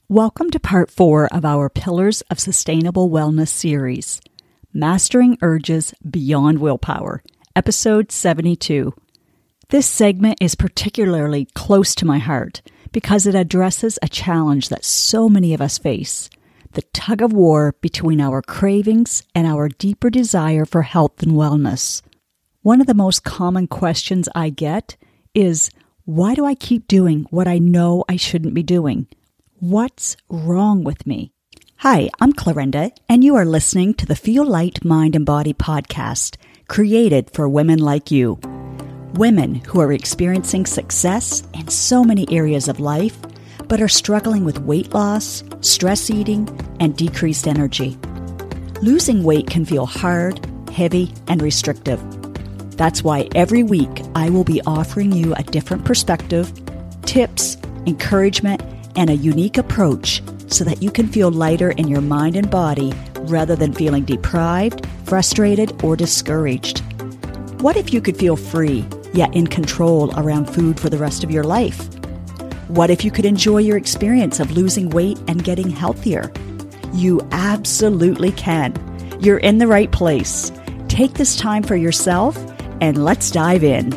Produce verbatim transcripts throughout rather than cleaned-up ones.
Welcome to part four of our Pillars of Sustainable Wellness series, Mastering Urges Beyond Willpower, episode seventy-two. This segment is particularly close to my heart because it addresses a challenge that so many of us face, the tug of war between our cravings and our deeper desire for health and wellness. One of the most common questions I get is, why do I keep doing what I know I shouldn't be doing? What's wrong with me? Hi, I'm Clarinda, and you are listening to the Feel Light Mind and Body podcast, created for women like you. Women who are experiencing success in so many areas of life, but are struggling with weight loss, stress eating, and decreased energy. Losing weight can feel hard, heavy, and restrictive. That's why every week I will be offering you a different perspective, tips, encouragement, and a unique approach so that you can feel lighter in your mind and body rather than feeling deprived, frustrated, or discouraged. What if you could feel free, yet in control around food for the rest of your life? What if you could enjoy your experience of losing weight and getting healthier? You absolutely can. You're in the right place. Take this time for yourself and let's dive in.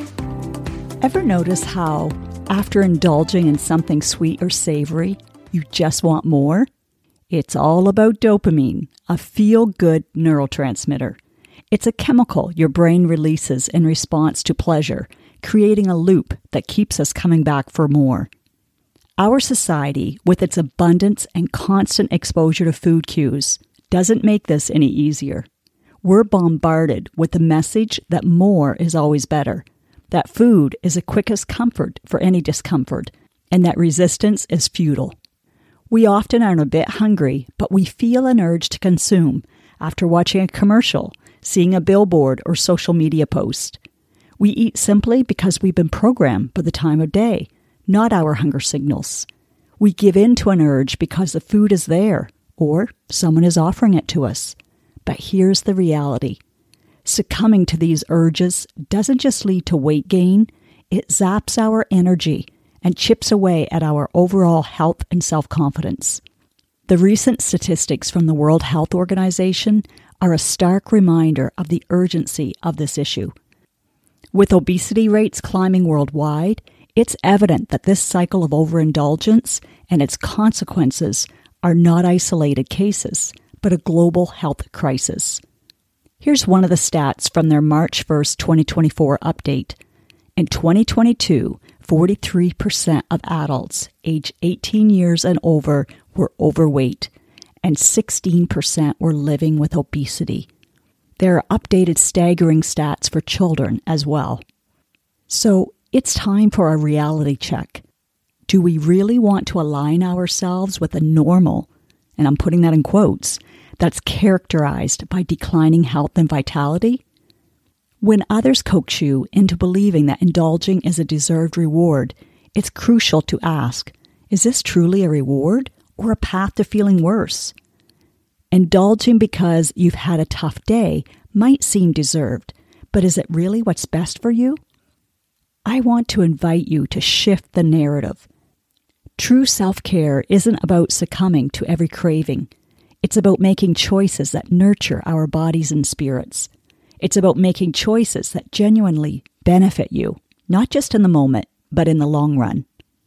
Ever notice how, after indulging in something sweet or savory, you just want more? It's all about dopamine, a feel-good neurotransmitter. It's a chemical your brain releases in response to pleasure, creating a loop that keeps us coming back for more. Our society, with its abundance and constant exposure to food cues, doesn't make this any easier. We're bombarded with the message that more is always better, that food is the quickest comfort for any discomfort, and that resistance is futile. We often are a bit hungry, but we feel an urge to consume after watching a commercial, seeing a billboard, or social media post. We eat simply because we've been programmed by the time of day, not our hunger signals. We give in to an urge because the food is there, or someone is offering it to us. But here's the reality. Succumbing to these urges doesn't just lead to weight gain, it zaps our energy and chips away at our overall health and self-confidence. The recent statistics from the World Health Organization are a stark reminder of the urgency of this issue. With obesity rates climbing worldwide, it's evident that this cycle of overindulgence and its consequences are not isolated cases, but a global health crisis. Here's one of the stats from their March first, twenty twenty-four update. In twenty twenty-two, forty-three percent of adults aged eighteen years and over were overweight, and sixteen percent were living with obesity. There are updated staggering stats for children as well. So it's time for a reality check. Do we really want to align ourselves with a normal, and I'm putting that in quotes, that's characterized by declining health and vitality? When others coax you into believing that indulging is a deserved reward, it's crucial to ask, is this truly a reward or a path to feeling worse? Indulging because you've had a tough day might seem deserved, but is it really what's best for you? I want to invite you to shift the narrative. True self-care isn't about succumbing to every craving. It's about making choices that nurture our bodies and spirits. It's about making choices that genuinely benefit you, not just in the moment, but in the long run.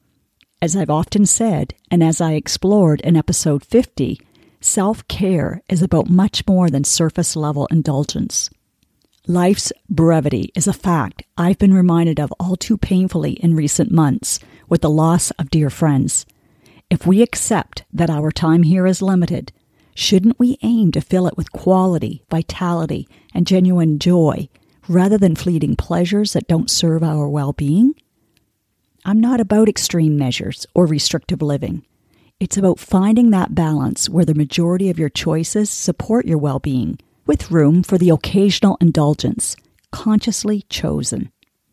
As I've often said, and as I explored in episode fifty, self-care is about much more than surface-level indulgence. Life's brevity is a fact I've been reminded of all too painfully in recent months with the loss of dear friends. If we accept that our time here is limited, shouldn't we aim to fill it with quality, vitality, and genuine joy, rather than fleeting pleasures that don't serve our well-being? I'm not about extreme measures or restrictive living. It's about finding that balance where the majority of your choices support your well-being, with room for the occasional indulgence, consciously chosen.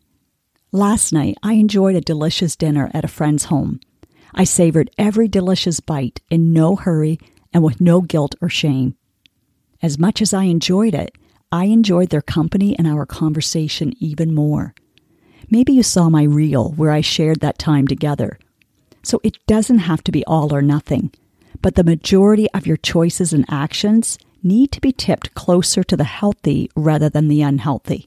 Last night, I enjoyed a delicious dinner at a friend's home. I savored every delicious bite in no hurry and with no guilt or shame. As much as I enjoyed it, I enjoyed their company and our conversation even more. Maybe you saw my reel where I shared that time together. So it doesn't have to be all or nothing, but the majority of your choices and actions need to be tipped closer to the healthy rather than the unhealthy.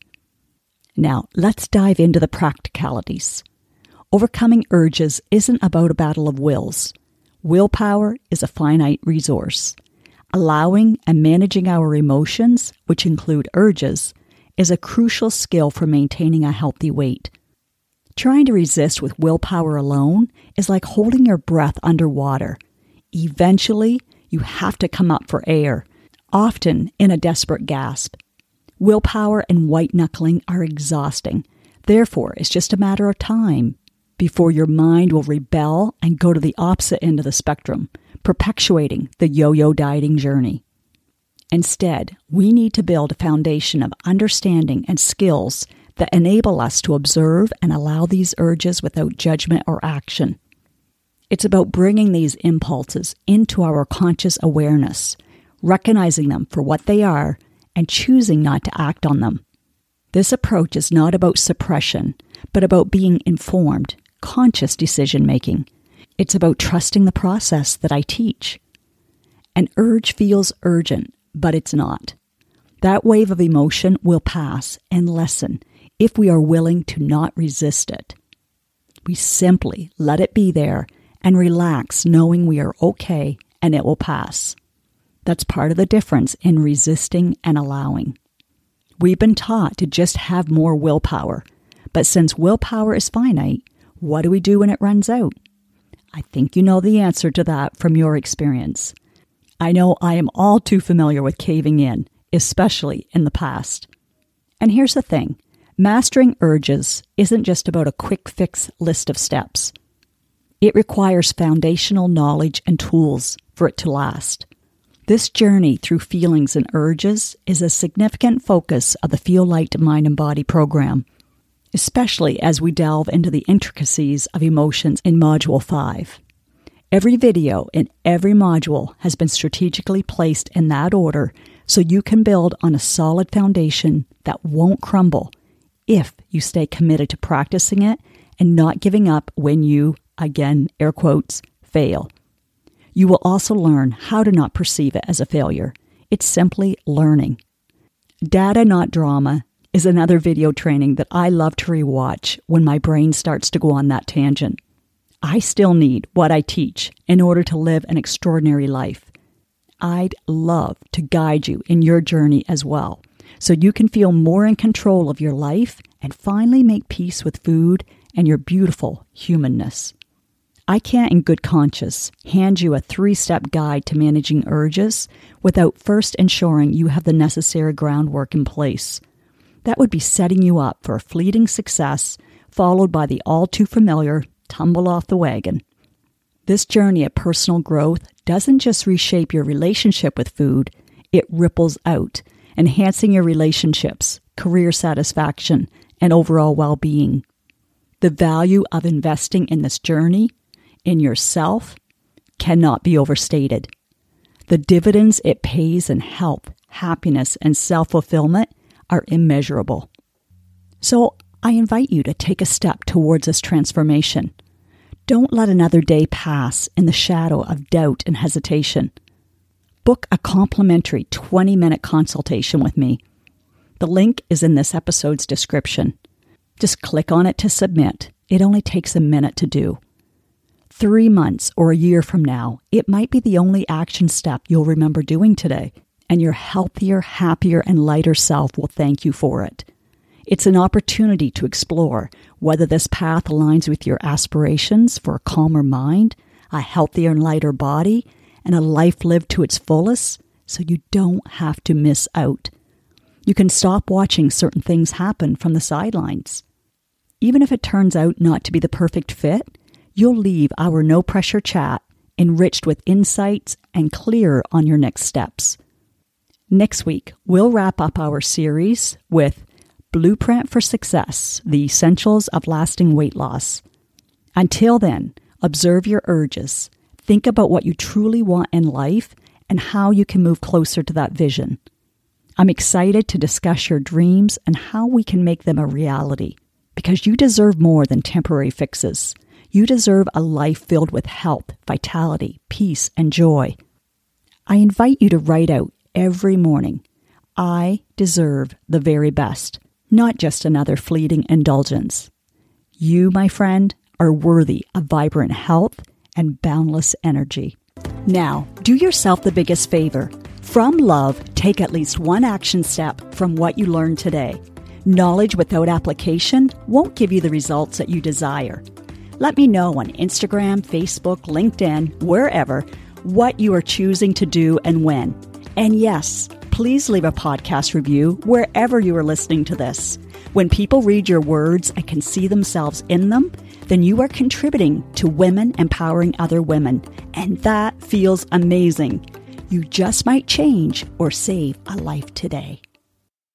Now, let's dive into the practicalities. Overcoming urges isn't about a battle of wills. Willpower is a finite resource. Allowing and managing our emotions, which include urges, is a crucial skill for maintaining a healthy weight. Trying to resist with willpower alone is like holding your breath underwater. Eventually, you have to come up for air, often in a desperate gasp. Willpower and white-knuckling are exhausting. Therefore, it's just a matter of time before your mind will rebel and go to the opposite end of the spectrum, perpetuating the yo-yo dieting journey. Instead, we need to build a foundation of understanding and skills that enable us to observe and allow these urges without judgment or action. It's about bringing these impulses into our conscious awareness, recognizing them for what they are, and choosing not to act on them. This approach is not about suppression, but about being informed, conscious decision-making. It's about trusting the process that I teach. An urge feels urgent, but it's not. That wave of emotion will pass and lessen if we are willing to not resist it. We simply let it be there and relax knowing we are okay and it will pass. That's part of the difference in resisting and allowing. We've been taught to just have more willpower, but since willpower is finite, what do we do when it runs out? I think you know the answer to that from your experience. I know I am all too familiar with caving in, especially in the past. And here's the thing, mastering urges isn't just about a quick fix list of steps. It requires foundational knowledge and tools for it to last. This journey through feelings and urges is a significant focus of the Feel Light Mind and Body program, especially as we delve into the intricacies of emotions in Module five. Every video in every module has been strategically placed in that order so you can build on a solid foundation that won't crumble if you stay committed to practicing it and not giving up when you, again, air quotes, fail. You will also learn how to not perceive it as a failure. It's simply learning. Data, Not Drama is another video training that I love to rewatch when my brain starts to go on that tangent. I still need what I teach in order to live an extraordinary life. I'd love to guide you in your journey as well, so you can feel more in control of your life and finally make peace with food and your beautiful humanness. I can't in good conscience hand you a three-step guide to managing urges without first ensuring you have the necessary groundwork in place. That would be setting you up for a fleeting success, followed by the all-too-familiar tumble off the wagon. This journey of personal growth doesn't just reshape your relationship with food, it ripples out, enhancing your relationships, career satisfaction, and overall well-being. The value of investing in this journey, in yourself, cannot be overstated. The dividends it pays in health, happiness, and self-fulfillment are immeasurable. So I invite you to take a step towards this transformation. Don't let another day pass in the shadow of doubt and hesitation. Book a complimentary twenty-minute consultation with me. The link is in this episode's description. Just click on it to submit. It only takes a minute to do. Three months or a year from now, it might be the only action step you'll remember doing today, and your healthier, happier, and lighter self will thank you for it. It's an opportunity to explore whether this path aligns with your aspirations for a calmer mind, a healthier and lighter body, and a life lived to its fullest, so you don't have to miss out. You can stop watching certain things happen from the sidelines. Even if it turns out not to be the perfect fit, you'll leave our no-pressure chat enriched with insights and clear on your next steps. Next week, we'll wrap up our series with Blueprint for Success, the Essentials of Lasting Weight Loss. Until then, observe your urges, think about what you truly want in life, and how you can move closer to that vision. I'm excited to discuss your dreams and how we can make them a reality, because you deserve more than temporary fixes. You deserve a life filled with health, vitality, peace, and joy. I invite you to write out every morning, I deserve the very best, not just another fleeting indulgence. You, my friend, are worthy of vibrant health and boundless energy. Now, do yourself the biggest favor. From love, take at least one action step from what you learned today. Knowledge without application won't give you the results that you desire. Let me know on Instagram, Facebook, LinkedIn, wherever, what you are choosing to do and when. And yes, please leave a podcast review wherever you are listening to this. When people read your words and can see themselves in them, then you are contributing to women empowering other women. And that feels amazing. You just might change or save a life today.